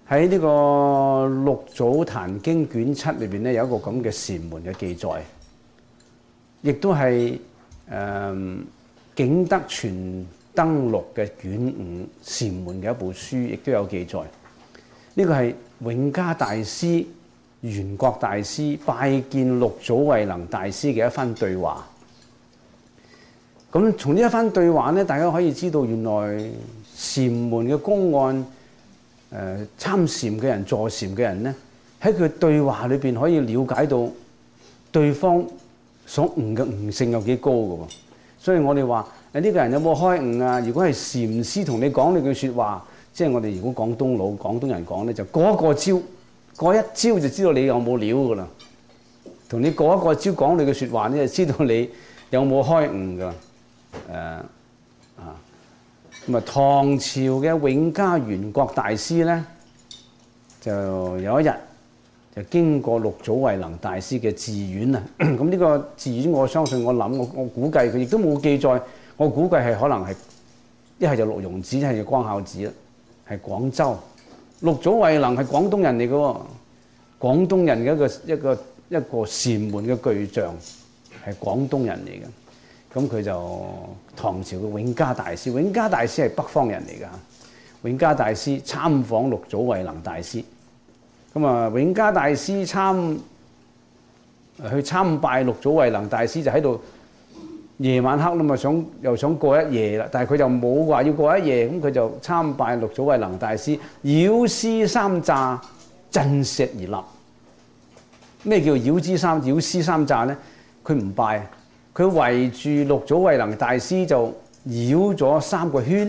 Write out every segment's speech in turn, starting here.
喺呢個《六祖壇經》卷7裏邊咧，有一個咁嘅禪門嘅記載，亦都係景德傳燈錄嘅卷5禪門嘅一部書，亦都有記載。呢個係永嘉大師、圓覺大師拜見六祖慧能大師嘅一番對話。咁從呢一番對話咧，大家可以知道原來禪門嘅公案，參禪嘅人、坐禪嘅人咧，喺佢對話裏邊可以了解到對方所悟嘅悟性有幾高嘅喎。所以我哋話呢個人有冇開悟啊？如果係禪師同你講呢句説話，即係我哋如果廣東人講咧，就過一個招，過一招就知道你有冇料㗎啦。同你過一個招講你嘅説話咧，就知道你有冇開悟㗎。咁啊，唐朝嘅永嘉圓覺大師咧，就有一日就經過六祖慧能大師嘅寺院啊。咁呢個寺院，我相信我估計佢亦都冇記載，我估計係可能係一係就六榕寺，一係就光孝寺啦，係廣州。六祖慧能係廣東人嚟嘅喎，廣東人嘅一個禪門嘅巨匠，係廣東人嚟嘅。咁佢就唐朝嘅永嘉大師，永嘉大師係北方人嚟㗎。永嘉大師參訪六祖慧能大師，咁啊，永嘉大師去參拜六祖慧能大師，就喺度夜晚黑啦嘛，又想過一夜啦，但係佢就冇話要過一夜，咁佢就參拜六祖慧能大師，繞師三匝，振石而立。咩叫繞師三匝咧？佢唔拜。佢圍住六祖慧能大師就繞咗3個圈，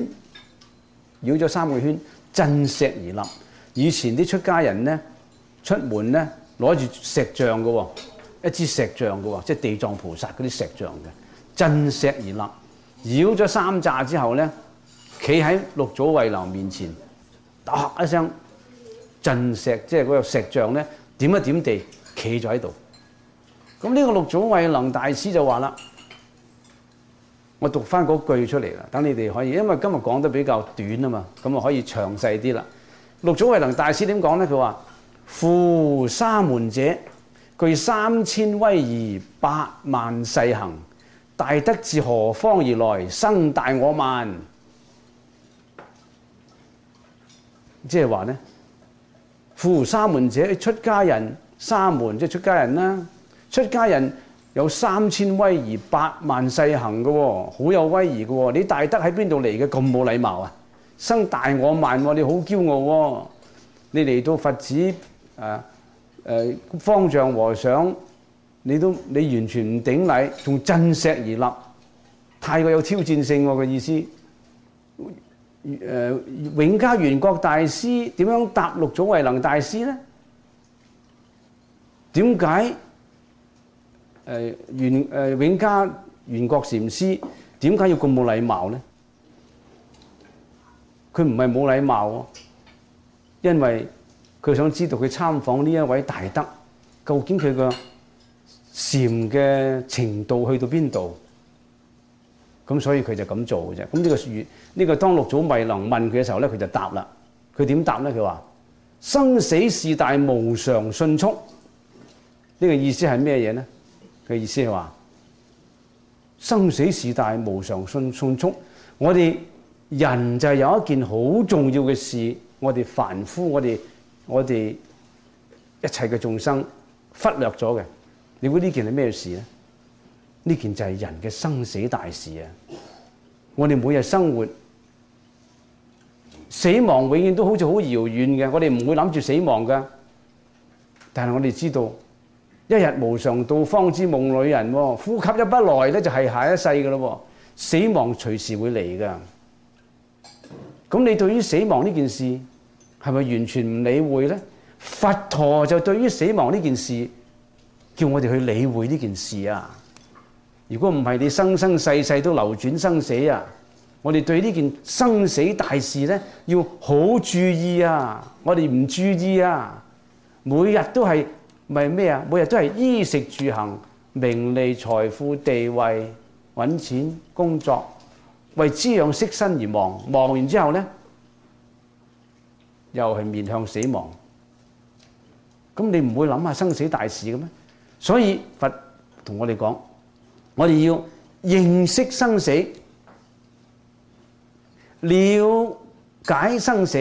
振石而立。以前啲出家人咧出門咧攞住石像嘅喎，一支石像嘅喎，即係地藏菩薩嗰啲石像嘅，振石而立。繞咗三匝之後咧，企喺六祖慧能面前，嗒一聲振石，即係嗰個石像咧點一點地企咗喺度。咁呢個六祖慧能大師就話啦，我讀翻嗰句出嚟啦，等你哋可以，因為今日講得比較短啊嘛，咁啊可以詳細啲啦。六祖慧能大師點講咧？佢話：夫沙門者，具3000威儀，8萬世行，大德自何方而來？生大我慢。即係話咧，夫沙門者，出家人，沙門即係出家人啦。出家人有3000威儀，8萬世行嘅喎，好有威儀嘅喎。你大德喺邊度嚟嘅？咁冇禮貌啊！生大我慢喎，你好驕傲喎！你嚟到佛寺方丈和尚，你完全唔頂禮，仲振石而立，太過有挑戰性喎嘅意思。永嘉圓覺大師點樣答六祖慧能大師咧？點解？永嘉圓覺禪師點解要咁冇禮貌咧？佢唔係冇禮貌喎，因為佢想知道佢參訪呢一位大德究竟佢個禪嘅程度去到邊度，咁所以佢就咁做嘅啫。咁呢個當六祖慧能問佢嘅時候咧，佢就答啦。佢點答咧？佢話：生死事大，無常迅速。呢個意思係咩嘢咧？佢意思係話生死事大，無常迅速。我哋人就係有一件好重要嘅事，我哋凡夫，我哋一切嘅眾生忽略咗嘅。你估呢件係咩事咧？呢件就係人嘅生死大事啊！我哋每日生活，死亡永遠都好似好遙遠嘅，我哋唔會諗住死亡㗎。但係我哋知道，一日無常到，方知夢裏人。呼吸一不來咧，就係下一世㗎咯。死亡隨時會嚟㗎。咁你對於死亡呢件事係咪完全唔理會咧？佛陀就對於死亡呢件事，叫我哋去理會呢件事啊！如果唔係，你生生世世都流轉生死啊！我哋對呢件生死大事咧，要好注意啊！我哋唔注意啊，每日都係咪咩啊？每日都係衣食住行、名利財富、地位、揾錢、工作，為滋養色身而忙。忙完之後咧， 又係面向死亡。咁你唔會諗下生死大事嘅咩？所以佛同我哋講，我哋要認識生死，了解生死，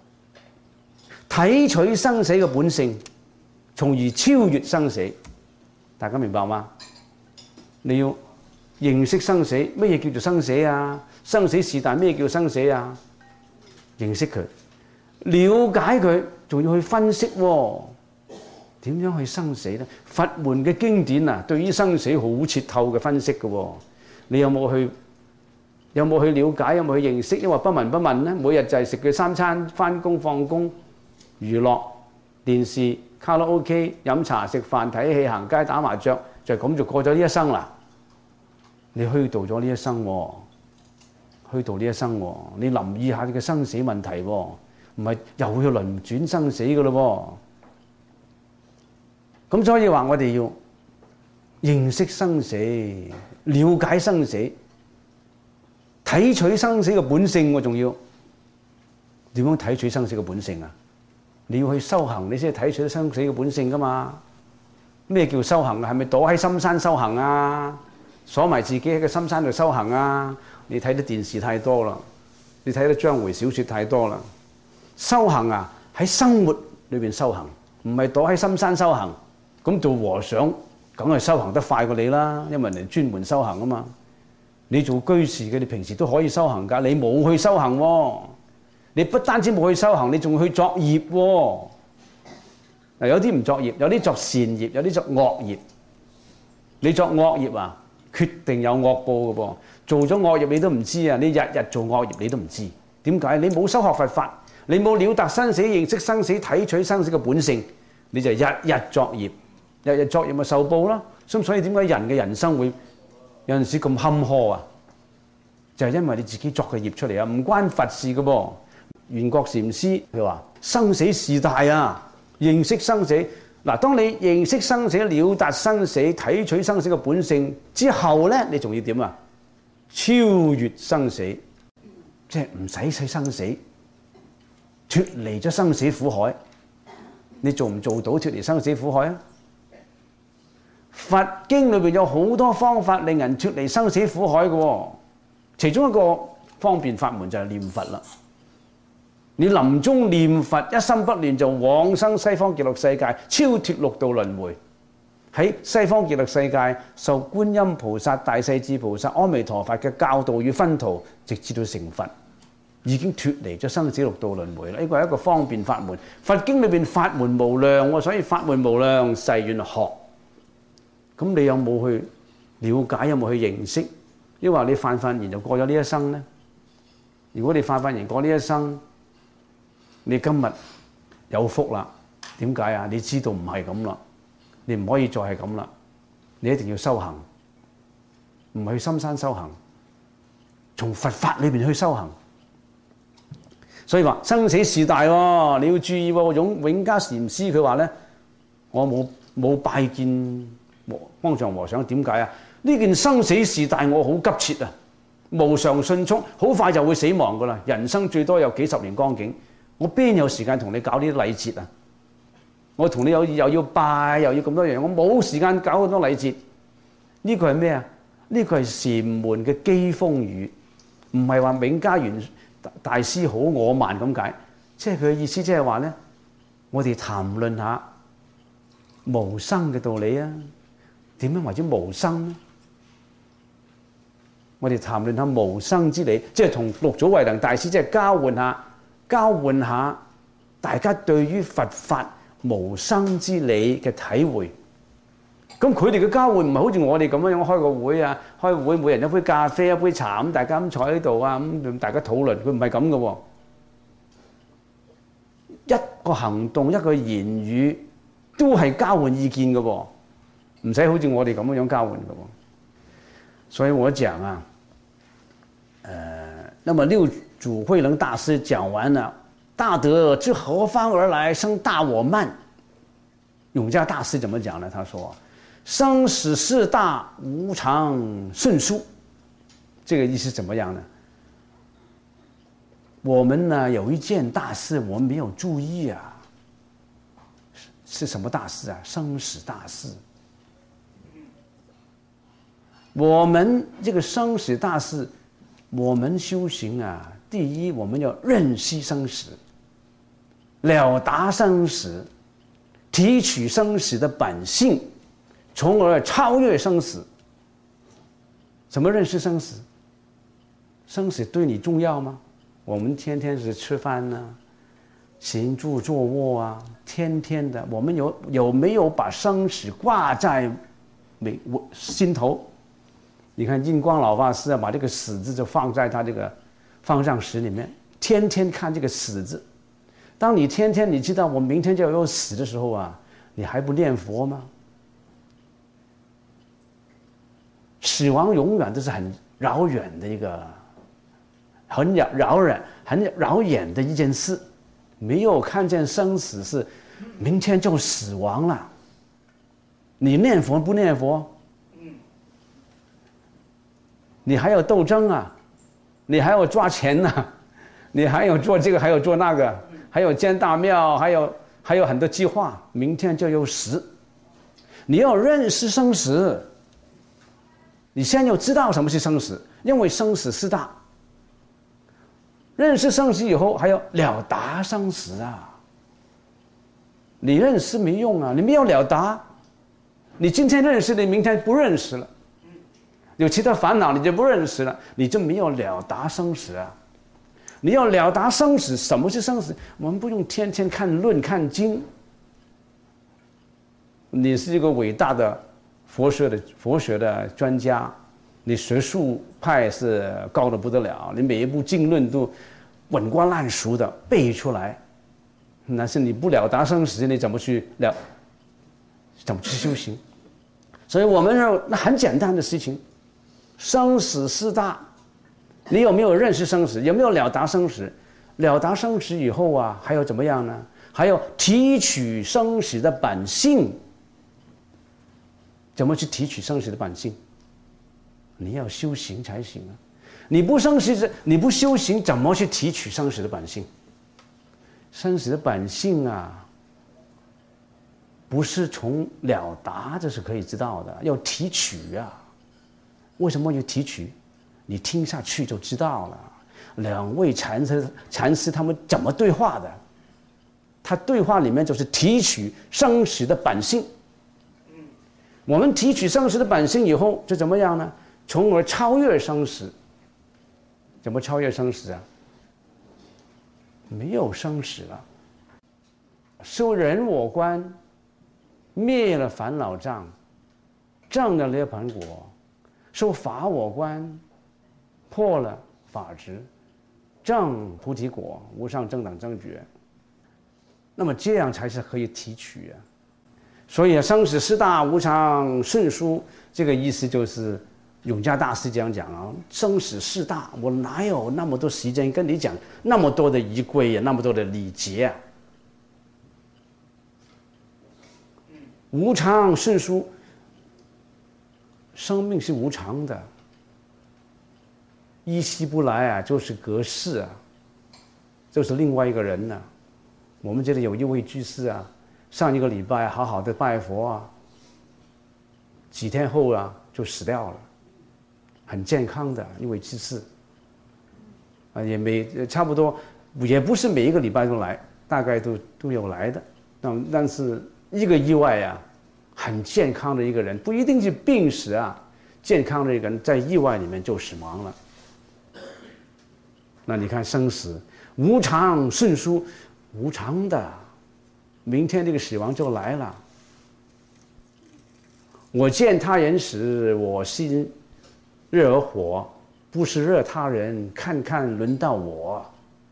睇取生死嘅本性，從而超越生死。大家明白嗎？你要認識生死，乜嘢叫做生死啊？生死是但，咩叫生死啊？認識佢，了解佢，仲要去分析喎。點樣去生死咧？佛門嘅經典啊，對於生死好徹透嘅分析嘅喎。你有冇去了解？有冇去認識？因為不聞不問咧，每日就係食佢三餐，返工放工，娛樂、電視、卡拉 OK、飲茶、食飯、睇戲、行街、打麻雀，就咁就過咗呢一生啦。你虛度咗呢一生喎，虛度呢一生喎。你留意下你嘅生死問題喎，唔係又要輪轉生死嘅咯喎。咁所以話我哋要認識生死，了解生死，睇取生死嘅本性。我仲要點樣睇取生死嘅本性啊？你要去修行，你先係睇取生死嘅本性噶嘛。咩叫修行啊？係咪躲喺深山修行啊？鎖埋自己喺個深山度修行啊？你睇啲電視太多啦，你睇啲章回小說太多啦。修行啊，喺生活裏邊修行，唔係躲喺深山修行。咁做和尚梗係修行得快過你啦，因為人哋專門修行啊嘛。你做居士嘅，你平時都可以修行㗎，你冇去修行喎。你不單止冇去修行，你仲去作業喎。嗱，有啲唔作業，有啲作善業，有啲作惡業。你作惡業啊，決定有惡報㗎噃。做咗惡業你都唔知啊，你日日做惡業你都唔知。點解？你冇修學佛法，你冇了達生死，認識生死，睇取生死嘅本性，你就日日作業。日日作業咪受報啦，所以點解人嘅人生會有陣時咁坎坷啊？就係因為你自己作嘅業出嚟啊，唔關佛事嘅噃。圓覺禪師佢話：生死事大啊，認識生死。嗱，當你認識生死、了達生死、睇取生死嘅本性之後咧，你仲要點啊？超越生死，即係唔使死生死，脫離咗生死苦海。你做唔做到脫離生死苦海啊？佛經裏邊有好多方法令人脫離生死苦海嘅，其中一個方便法門就係念佛啦。你臨終念佛，一心不亂就往生西方極樂世界，超脫六道輪迴。喺西方極樂世界受觀音菩薩、大勢至菩薩、阿彌陀佛嘅教導與熏陶，直至到成佛，已經脫離咗生死六道輪迴啦。呢個係一個方便法門。佛經裏邊法門無量，所以法門無量，誓願學。咁你有冇去了解？有冇去認識？抑或你泛泛然就過咗呢一生呢？如果你泛泛然過呢一生，你今日有福啦。點解啊？你知道唔係咁啦，你唔可以再係咁啦。你一定要修行，唔係去深山修行，從佛法裏邊去修行。所以話生死事大喎，你要注意喎。永嘉禪師佢話咧：我冇拜見方丈和尚，點解啊？呢件生死事大，我好急切啊！無常迅速，好快就會死亡噶啦。人生最多有幾十年光景，我邊有時間同你搞呢啲禮節啊？我同你又要拜，又要咁多樣，我冇時間搞咁多禮節。呢個係咩啊？呢個係禪門嘅機風語，唔係話永嘉元大師好我慢咁解。即係佢嘅意思，即係話咧，我哋談論下無生嘅道理啊！點樣為之無生呢？我哋談論下無生之理，即係同六祖慧能大師即係交換下大家對於佛法無生之理嘅體會。咁佢哋嘅交換唔係好似我哋咁樣開個會啊，開會每人一杯咖啡一杯茶咁，大家咁坐喺度啊，咁大家討論。佢唔係咁嘅喎，一個行動一個言語都係交換意見嘅喎。唔使好似我哋咁樣交換嘅喎，所以我講啊，那麼六祖慧能大師講完了，大德自何方而來，生大我慢。永嘉大師怎麼講呢？他說：生死事大，無常順疏。這個意思怎麼樣呢？ 我们呢有一件大事我们没有注意啊，是什么大事啊？生死大事。我们这个生死大事，我们修行啊，第一我们要认识生死，了达生死，提取生死的本性，从而超越生死。怎么认识生死？生死对你重要吗？我们天天是吃饭呢、行住坐卧啊，天天的，我们有没有把生死挂在心头？你看印光老法师啊，把这个死字就放在他这个方丈室里面，天天看这个死字。当你天天你知道我明天就要死的时候啊，你还不念佛吗？死亡永远都是很遥远的一个，很遥远的一件事，没有看见生死是明天就死亡了。你念佛不念佛？你还要斗争啊，你还要抓钱啊，你还要做这个，还要做那个，还有建大庙，还有很多计划，明天就要死。你要认识生死，你先要知道什么是生死，因为生死四大。认识生死以后，还要了达生死啊。你认识没用啊，你没有了达，你今天认识，你明天不认识了。有其他烦恼你就不认识了，你就没有了达生死啊！你要了达生死，什么是生死？我们不用天天看论看经。你是一个伟大的佛学的专家，你学术派是高得不得了，你每一部经论都滚瓜烂熟的背出来，但是你不了达生死，你怎么去修行？所以我们那很简单的事情。生死四大，你有没有认识生死？有没有了达生死？了达生死以后啊，还要怎么样呢？还要提取生死的本性。怎么去提取生死的本性？你要修行才行啊！你不修行，怎么去提取生死的本性？生死的本性啊，不是从了达这是可以知道的，要提取啊。为什么要提取？你听下去就知道了。两位禅师他们怎么对话的？他对话里面就是提取生死的本性。我们提取生死的本性以后，就怎么样呢？从而超越生死。怎么超越生死啊？没有生死了。修人我观，灭了烦恼障，证了涅槃果。受法我观，破了法执，证菩提果，无上正等正觉。那么这样才是可以提取啊。所以生死四大无常顺疏，这个意思就是永嘉大师这样讲啊。生死四大，我哪有那么多时间跟你讲那么多的仪规啊，那么多的礼节啊？无常顺疏。生命是无常的，依稀不来啊，就是隔世啊，就是另外一个人呢、啊。我们这里有一位居士啊，上一个礼拜好好的拜佛啊，几天后啊就死掉了，很健康的一位居士啊，差不多也不是每一个礼拜都来，大概都有来的，但是一个意外啊。很健康的一个人，不一定是病死啊，健康的一个人在意外里面就死亡了。那你看生死无常顺疏，无常的，明天这个死亡就来了。我见他人时，我心热而火，不是热他人，看看轮到我。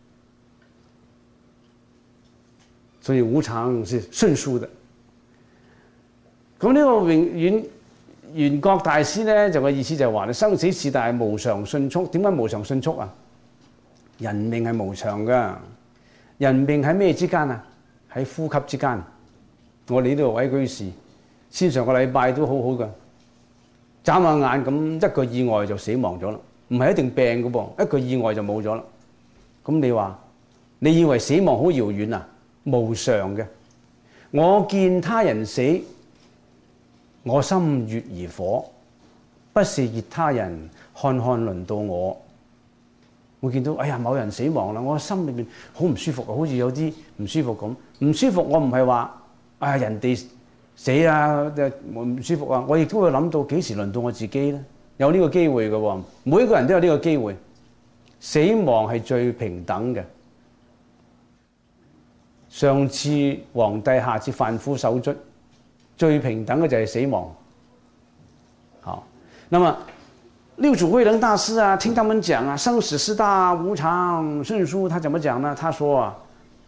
所以无常是顺疏的。咁呢個圓覺大師咧，就個意思就係話，你生死事大無常迅速。點解無常迅速啊？人命係無常噶，人命喺咩之間啊？喺呼吸之間。我哋呢度位居士，先上個禮拜都好好噶，眨下眼咁一個意外就死亡咗啦，唔係一定病噶噃，一個意外就冇咗啦。咁咁你話，你以為死亡好遙遠啊？無常嘅。我見他人死，我心悅而火，不是熱他人，看看輪到我。我見到哎呀某人死亡啦，我心裏面好唔舒服，好似有啲唔舒服咁。唔舒服我唔係話哎呀人哋死啊唔舒服啊，我亦都會諗到幾時輪到我自己咧？有呢個機會嘅喎，每個人都有呢個機會。死亡係最平等嘅。上至皇帝，下至凡夫手足，最平等嘅就係死亡。好，那麼六祖慧能大師啊，聽他們講啊，生死四大無常順疏，他怎麼講呢？他說啊，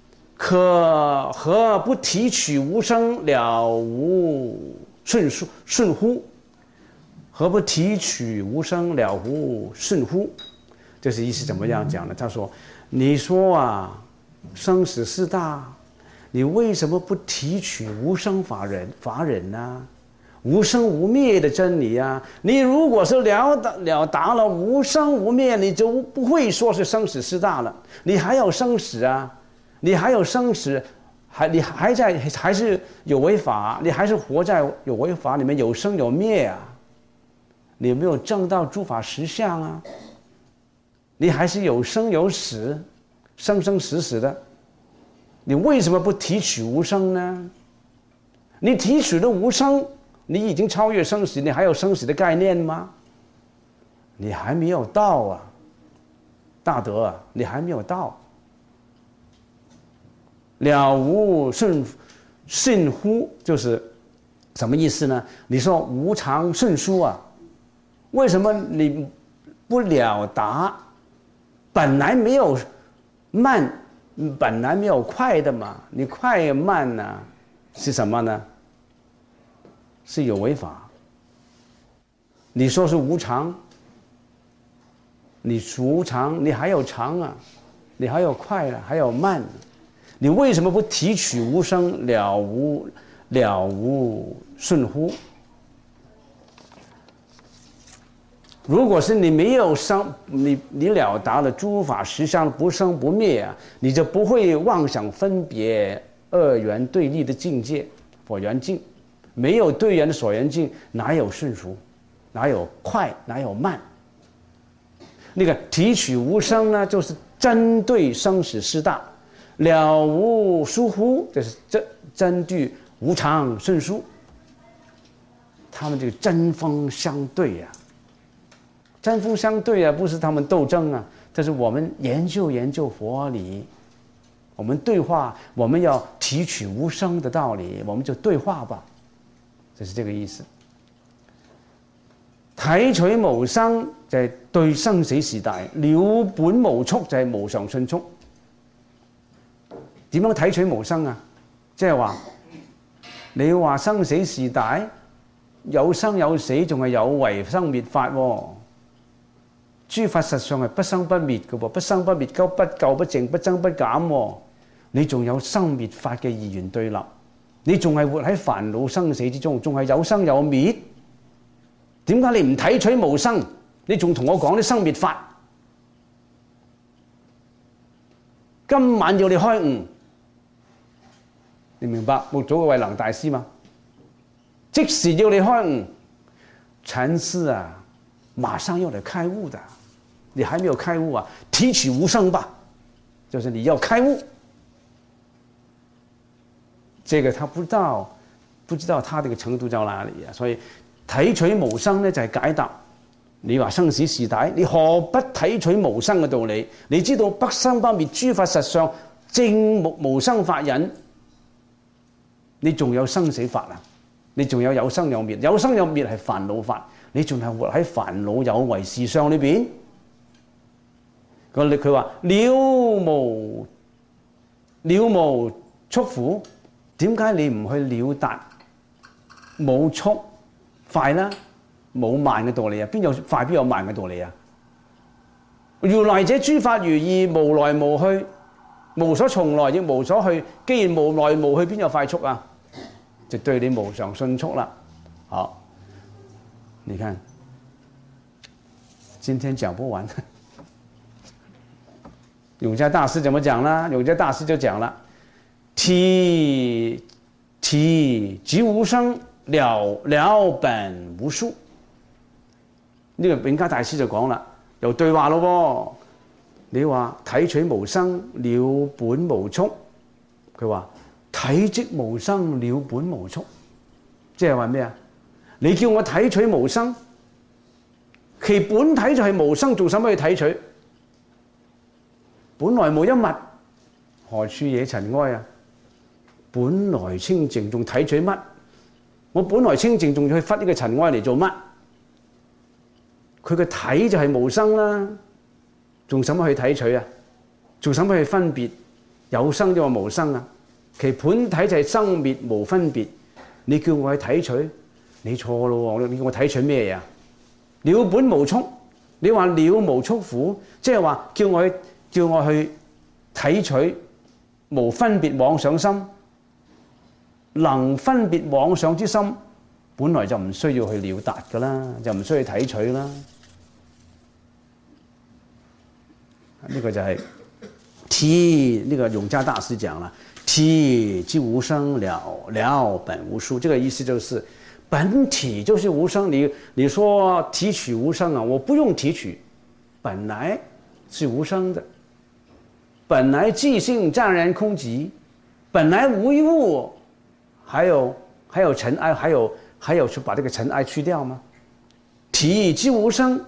何不提取無生了無順乎？何不提取無生了無順乎？這是意思怎麼樣講呢？他說：你說啊，生死四大，你為什麼不提取無生法忍呢？無生無滅的真理啊！你如果是了達了無生無滅，你就不會說是生死四大了。你還有生死啊，你還有生死，你還是有為法，你還是活在有為法裡面，有生有滅啊。你有沒有證到諸法實相啊？你還是有生有死，生生死死的，你為什麼不提取無生呢？你提取了無生，你已經超越生死，你還有生死的概念嗎？你還沒有到啊，大德啊，你還沒有到。了無順乎就是什麼意思呢？你說無常順疏啊，為什麼你不了達？本來沒有慢，本來沒有快的嘛，你快慢呢，是什麼呢？是有為法。你說是無常，你無常，你還有常啊，你還有快啊，還有慢，你為什麼不提取無生了無順乎？如果是你沒有生，你了達了諸法實相不生不滅啊，你就不會妄想分別二元對立的境界所緣境。沒有對緣的所緣境，哪有順俗，哪有快，哪有慢？那個提取無生呢，就是針對生死四大；了無疏乎，就是針對無常順疏。他們這個針鋒相對呀、啊。針鋒相對啊，不是他們鬥爭啊，這是我們研究佛理，我們對話，我們要提取無生的道理，我們就對話吧，這是這個意思。提取無生就係對生死事大，了本無速就係無常順速。點樣提取無生啊？即係話你話生死事大，有生有死，仲係有為生滅法喎。諸法實上係不生不滅嘅喎，不生不滅，不垢不淨，不增不減喎。你仲有生滅法嘅二元對立，你仲係活喺煩惱生死之中，仲係有生有滅。點解你唔提取無生？你仲同我講啲生滅法？今晚要你開悟，你明白六祖嘅慧能大師嗎？即時要你開悟，禪師啊，馬上要你開悟的。你還沒有開悟啊，提取無生吧，就是你要開悟。這個他不知道他這個程度在哪裡啊，所以提取無生呢就係解答你話生死事大，你何不提取無生嘅道理？你知道不生不滅諸法實相正無生法忍，你仲有生死法啊？你仲有生有滅，有生有滅係煩惱法，你仲係活喺煩惱有為事相裏邊。佢話了無速乎？點解你唔去了達冇速快啦，冇慢嘅道理啊？邊有快邊有慢嘅道理啊？如來者諸法如意，無來無去，無所從來亦無所去。既然無來無去，邊有快速啊？就對你無常順速啦。好，你看今天講不完。 永嘉大师怎么讲呢？永嘉大师就讲了：体即无生，了本無數。呢個永嘉大師就講啦，又對話咯喎。你話體取無生，了本無蓄。佢話體即無生，了本無蓄，即係話咩啊？你叫我體取無生，其本體就係無生，做什麼去體取？本來無一物，何處惹塵埃啊？本來清淨，仲體取乜？我本來清淨，仲要去忽呢個塵埃嚟做乜？佢個體就係無生啦，仲使乜去體取啊？仲使乜去分別？有生就話無生啊？其本體就係生滅無分別。你叫我去體取，你錯咯喎！你叫我體取咩嘢？了本無蓄，你話了無蓄苦，即係話叫我去體取無分別妄想心。能分別妄想之心，本來就唔需要去了達噶啦，就唔需要去體取啦。呢個就係體，呢個永嘉大師講啦，體即無生，了本無數。這個意思就是本體就是無生。你說提取無生啊，我不用提取，本來是無生的，本來寂性湛然空寂，本來無一物。還有塵埃，還有去把這個塵埃去掉嗎？體即無生，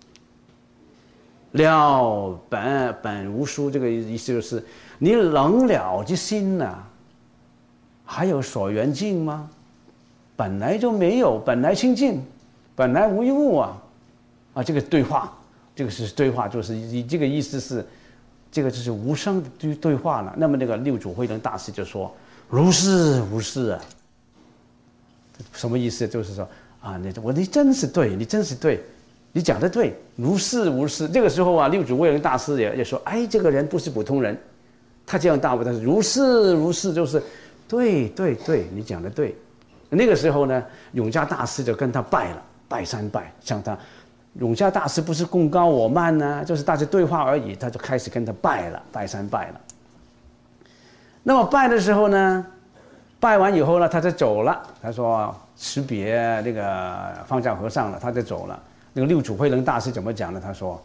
了本無數。這個意思就是你能了之心啊，還有所緣境嗎？本來就沒有，本來清淨，本來無一物啊！這個對話，這個是對話，就是以這個意思是，這個就是無生的對話了。那麼那個六祖慧能大師就說。如是無是啊，什麼意思？就是說啊，你真是對，你真是對，你講得對，如是無是。這個時候啊，六祖慧能大師也說，哎，這個人不是普通人，他這樣大悟，但是如是，就是對，你講得對。那個時候呢，永嘉大師就跟他拜了，拜三拜，向他。永嘉大師不是貢高我慢啊，就是大家對話而已，他就開始跟他拜了，拜三拜了。那麼拜的時候呢，拜完以後呢，他就走了。他說辭別那個方丈和尚了，他就走了。那個六祖慧能大師怎麼講呢？他說：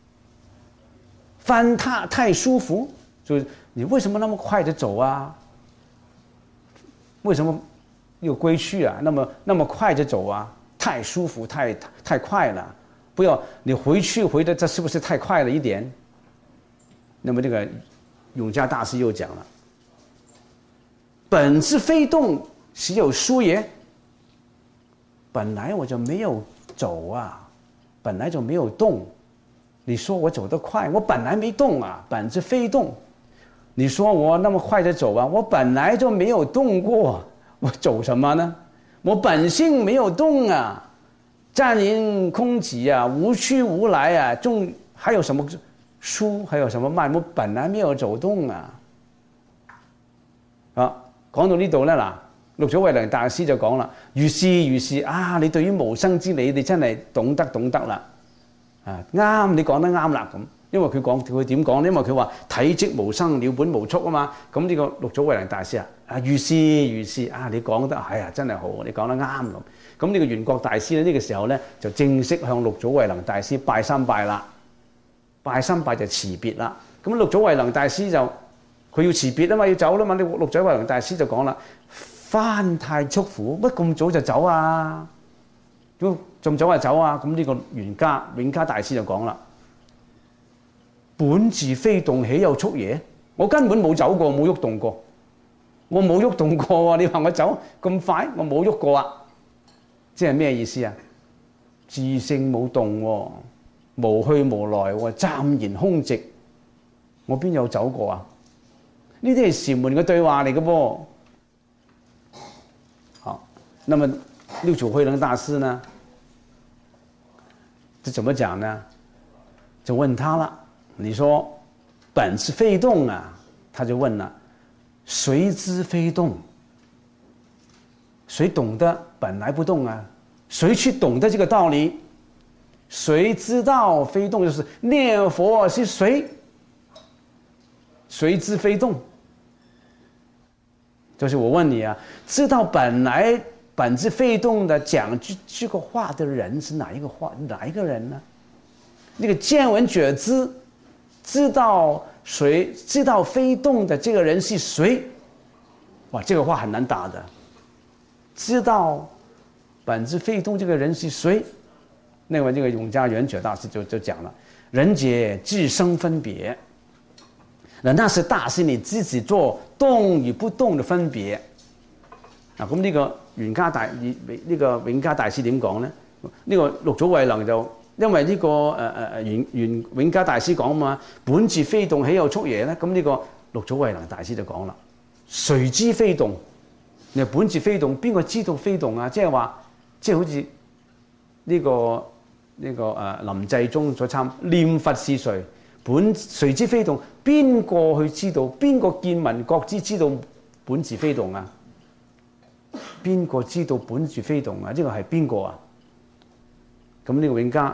翻踏太舒服，就是你為什麼那麼快的走啊？為什麼又歸去啊？那麼快的走啊？太舒服，太快了。不要你回的，這是不是太快了一點？那麼這個永嘉大師又講了。本自非動，豈有殊也？本來我就沒有走啊，本來就沒有動。你說我走得快，我本來沒動啊，本自非動。你說我那麼快的走啊，我本來就沒有動過，我走什麼呢？我本性沒有動啊，湛然空寂啊，無去無來啊，仲還有什麼殊，還有什麼慢？我本來沒有走動啊。啊！講到呢度咧，嗱，六祖慧能大師就講啦，如是啊！你對於無生之理，你真係懂得啦，啊啱，你講得啱啦咁。因為佢點講咧？因為佢話體即無生，了本無蓄啊嘛。咁呢個六祖慧能大師啊，如是啊！你講得係啊，真係好，你講得啱咁。咁呢個圓覺大師咧，呢個時候咧就正式向六祖慧能大師拜三拜啦，拜三拜就辭別啦。咁六祖慧能大師就。佢要辭別啊嘛，要走啦嘛。六祖慧能大師就講啦：翻太速苦，乜咁早就走啊？咁早就走啊？咁呢個永嘉大師就講啦：本自非動，豈有速也？我根本冇走過，冇喐動過，我冇喐動過啊！你話我走咁快，我冇喐過啊！即係咩意思啊？自性冇動喎，無去無來喎，湛然空寂，我邊有走過啊？呢啲係禪門嘅對話嚟嘅噃。好，那麼六祖慧能大師呢，這怎麼講呢？就問他了，你說本是非動啊，他就問了，誰知非動？誰懂得本來不動啊？誰去懂得這個道理？誰知道非動？就是念佛是誰？ 谁知非动？就是我问你啊，知道本质非动的讲这个话的人是哪一个人呢？那个见闻觉知，知道非动的这个人是谁？哇，这个话很难打的。知道本质非动这个人是谁？那么这个永嘉圆觉大师就讲了，人皆自生分别。那是大师你自己做动与不动的分別啊！咁呢個袁家大師點講咧？呢個六祖慧能就因為呢個永嘉大師講嘛，本自非動，豈有畜也咧？咁呢個六祖慧能大師就講啦，誰知非動？你話本自非動，邊個知道非動啊？即係話，即係好似呢個林濟宗所參念佛是誰？誰知非動？邊個去知道？邊個見聞覺知道本自非動啊？邊個知道本自非動啊？呢個係邊個啊？咁呢個永嘉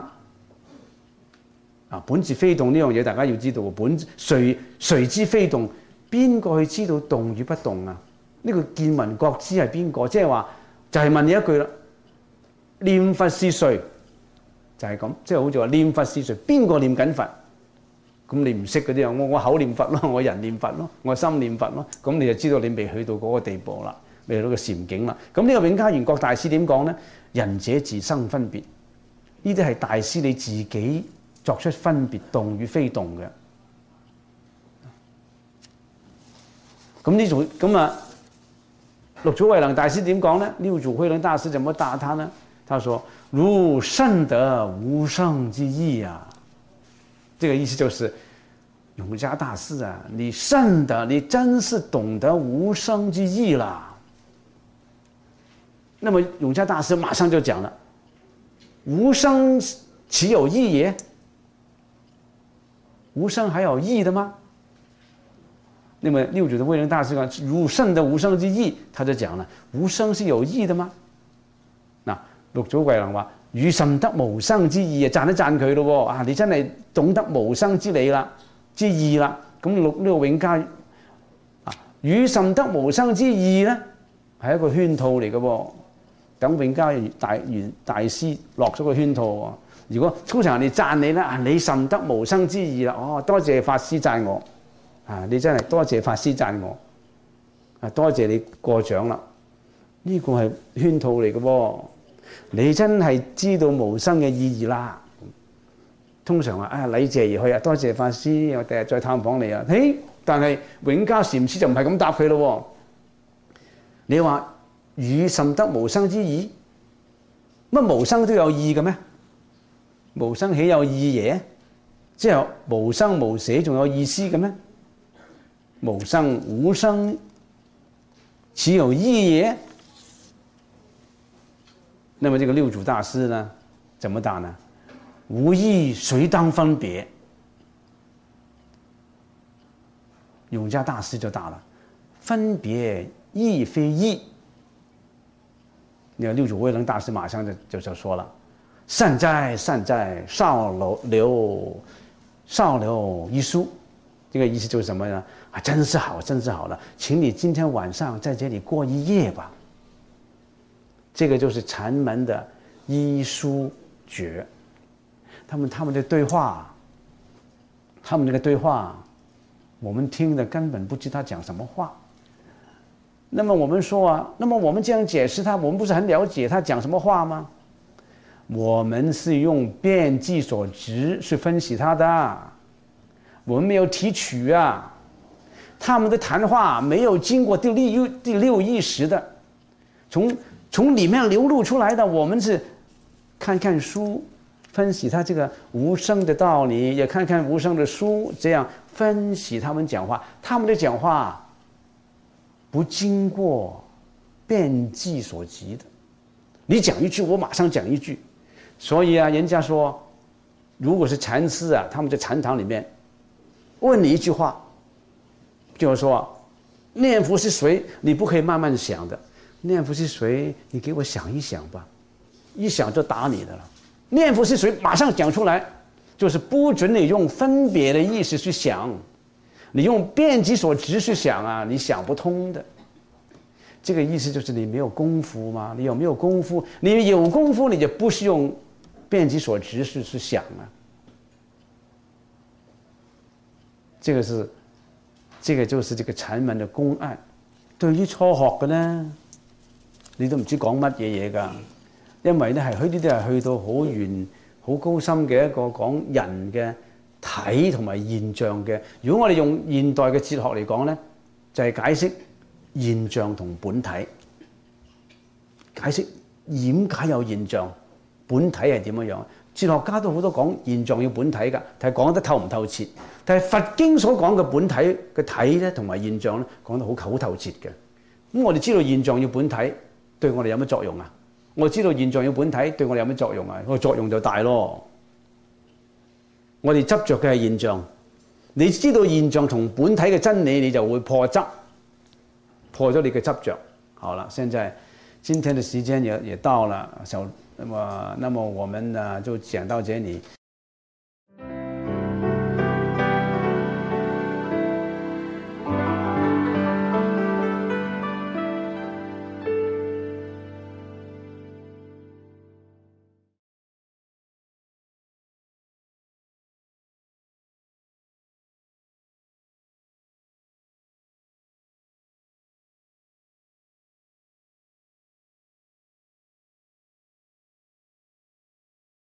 啊，本自非動呢樣嘢大家要知道喎。誰知非動？邊個去知道動與不動啊？呢個見聞覺知係邊個？即係話就係問你一句啦。念佛是誰？就係咁，即係好似話念佛是誰？邊個念緊佛？咁你唔識嗰啲啊，我口念佛咯，我人念佛咯，我心念佛咯，咁你就知道你未去到嗰個地步啦，未去到個禪境啦。咁呢個永嘉圓覺大師點講咧？人者自生分別，呢啲係大師你自己作出分別，動與非動嘅。咁啊，六祖慧能大師點講咧？六祖慧能大師怎麼答他呢？他說：如甚得無生之義啊！這個意思就是永嘉大師啊，你真是懂得無生之義啦。那麼永嘉大師馬上就講了：無生豈有義也？無生還有義的嗎？那麼六祖的慧能大師講：如甚得無生之義，他就講了：無生是有義的嗎？嗱，六祖慧能話：汝甚得無生之義啊！讚一讚佢咯喎啊！你真係懂得無生之理啦，之義啦。咁呢個永嘉啊，汝甚得無生之義咧，係一個圈套嚟嘅喎。等永嘉大師落咗個圈套喎。如果通常人哋讚你咧啊，你甚得無生之義啦，哦，多謝法師讚我啊！你真係多謝法師讚我啊！多謝你過獎啦。呢個係圈套嚟嘅喎。你真係知道無生嘅意義啦。通常話啊，禮謝而去啊，多謝法師，我第日再探訪你啊。嘿，但係永嘉禪師就唔係咁答佢咯。你話汝甚得無生之義，乜無生都有義嘅咩？無生豈有義也？即係無生無死仲有意思嘅咩？無生無生豈有義也？那麼這個六祖大師呢，怎麼答呢？無義誰當分別？永嘉大師就答了：分別義非義。那個六祖慧能大師馬上就說了：善哉善哉，少留一書。這個意思就是什麼呢？啊，真是好，真是好了，請你今天晚上在這裡過一夜吧。這個就是禪門的依書訣，他們的對話，他們那個對話，我們聽的根本不知他講什麼話。那麼我們說啊，那麼我們這樣解釋他，我們不是很了解他講什麼話嗎？我們是用遍計所值去分析他的，我們沒有提取啊，他們的談話沒有經過第六意識的，從裡面流露出來的，我們是看看書，分析他這個無聲的道理，也看看無聲的書，這樣分析他們講話。他們的講話不經過遍計所及的，你講一句，我馬上講一句。所以啊，人家說，如果是禪師啊，他們在禪堂裡面問你一句話，就是說念佛是誰，你不可以慢慢想的。念佛是誰？你給我想一想吧，一想就打你的了。念佛是誰？馬上講出來，就是不准你用分別的意思去想。 你用遍己所执去想啊，你想不通的。这个意思就是你没有功夫嘛。你有没有功夫？你有功夫，你就不是用遍己所执去想啊。这个就是这个禅门的公案。對於初學嘅咧，你都唔知講乜嘢嘢㗎，因為咧係佢呢啲係去到好遠、好高深嘅一個講人嘅體同埋現象嘅。如果我哋用現代嘅哲學嚟講咧，就係解釋現象同本體，解釋點解有現象，本體係點樣。哲學家都好多講現象要本體㗎，但係講得透唔透徹。但係佛經所講嘅本體嘅體咧，同埋現象咧，講得好透徹嘅。咁我哋知道現象要本體對我哋有乜作用啊？我知道現象要本體對我哋有乜作用啊？個作用就大咯。我哋執着嘅係現象，你知道現象同本體嘅真理，你就會破執，破咗你嘅執着。好了，現在今天的時間也到了，那麼我們呢就講到這裡。